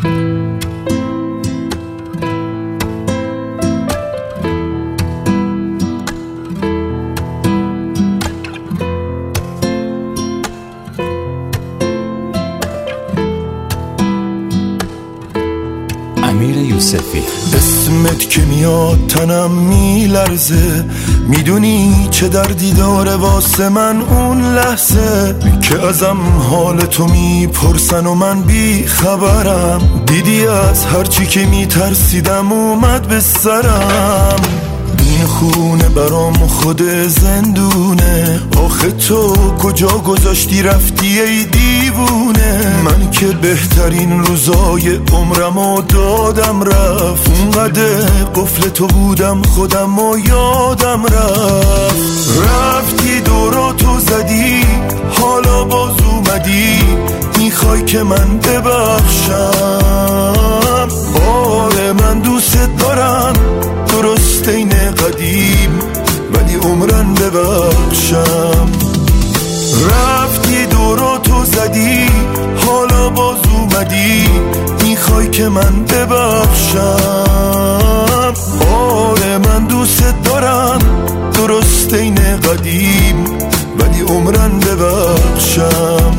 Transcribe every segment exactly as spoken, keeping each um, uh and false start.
امیر یوسفی. اسمت که میاد تنم میلرزه، میدونی چه دردی داره واسه من اون لحظه که ازم حال تو میپرسن و من بی خبرم. دیدی از هرچی که میترسیدم اومد به سرم. این خونه برام خود زندونه، آخه تو کجا گذاشتی رفتی ای دیوونه؟ من که بهترین روزای عمرمو دادم رفت، اونقدر قفل تو بودم خودم و یادم رفت. رفتی دوراتو زدی حالا باز اومدی، میخوای که من ببخشم. آره من دوست دارم، درست این قدیم ولی عمرن ببخشم. رفتی دوراتو زدی حالا باز اومدی، میخوای که من ببخشم. آره من دوست دارم، درست این قدیم ولی عمرن ببخشم.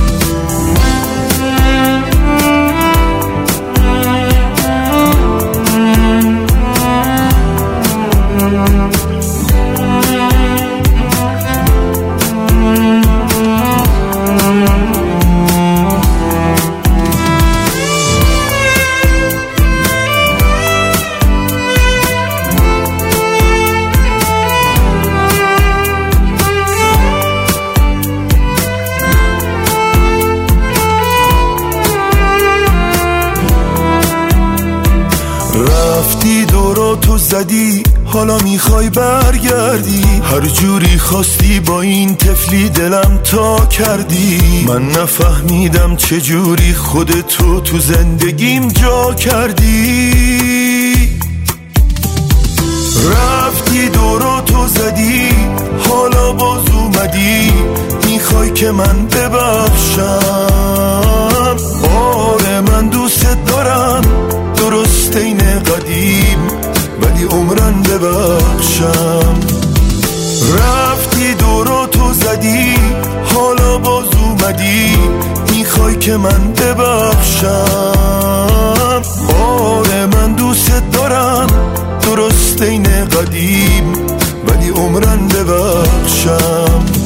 رفتی دوراتو زدی حالا میخوای برگردی، هر جوری خواستی با این طفلی دلم تا کردی. من نفهمیدم چجوری خودتو تو زندگیم جا کردی. رفتی دوراتو زدی حالا باز اومدی، میخوای که من ببخشم. آره من دوست دارم، درست این قدیم ولی عمرن ببخشم. رفتی دوراتو زدی حالا باز اومدی، میخوای که من ببخشم. آره من دوست دارم، درست این قدیم ولی عمرن ببخشم.